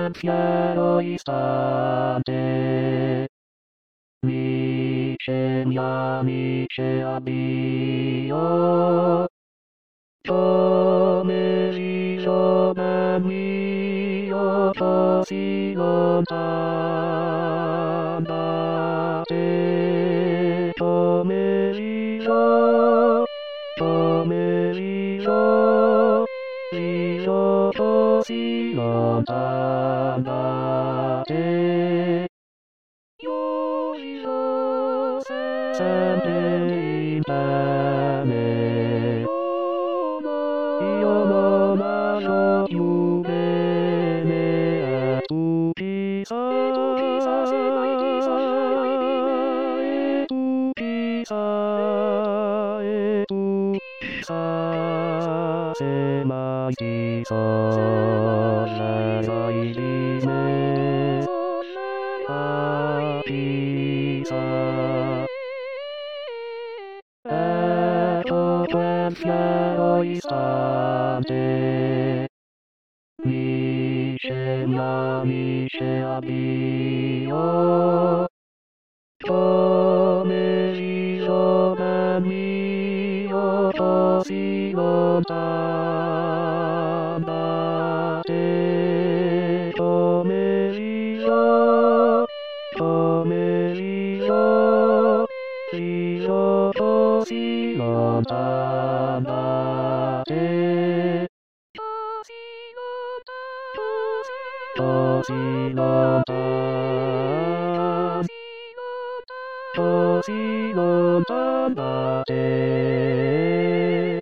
confiado istante. Mice mia, mice addio. Come giovane mio, così lontano da te. Pomeriggio, così lontano da te. Io vivo sempre in te. Io non lascio più bene, e tu chissà, e tu chissà, e tu chissà, se mai ti sorgerai di me, chissà. Ecco quel fiero istante. Mice mia, mice addio. Pomeriggio ben mio, così lontano da te. Pomeriggio, così lontano da te. Così lontano da te.